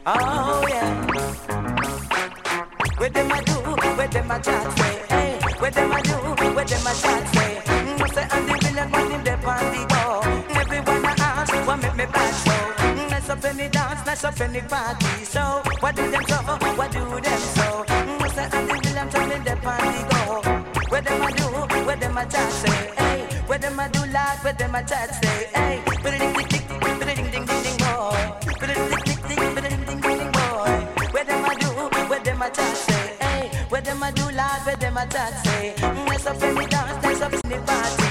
Oh yeah. Where them a do, where them a chat say, hey. Where them a do, where them a chat say. Must say and the villain want him there on the go. Everyone a ask, what make me bad so? Nice up any dance, nice up any party. So what do them so? What do them so? Must say and the villain want him there on the go. Where them a do, where them a chat say, hey. Where them a do like, where them a chat say, hey. Ding ding ding ding ding ding boy. Ding ding ding ding ding ding boy. Where them a do, where them a chat say, hey. Where them a do like, where them a chat say. Nice up any dance, nice up any party.